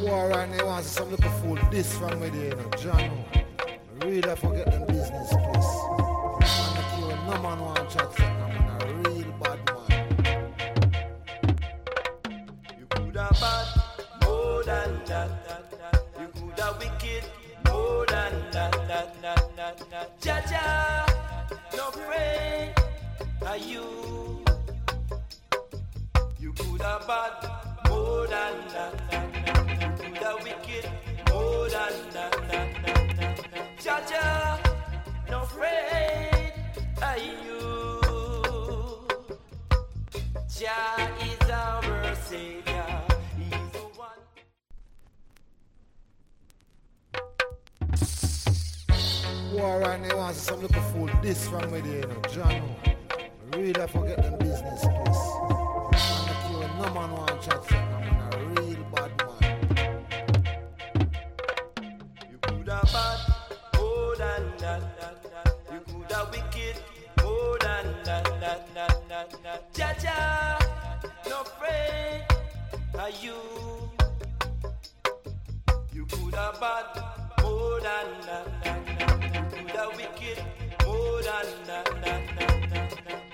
War right now wants some little fool this from me there, you know, John. Really forget them business, please. And the kill no man want chat, I'm a real bad man. You coulda bad more than that. You coulda wicked more than that. Jaja, no afraid are you. You coulda bad more than that. You coulda wicked more than that. Jaja, no afraid are you. Jah is our Savior. He's the one. War right now wants some little fool this from me there, you know, John. Really forget them business, please. And the kill no man want chat, I'm a real bad man. You coulda bad more than that. You coulda wicked more than that. Jaja, no afraid are you. You coulda bad more than that. You coulda wicked more than that.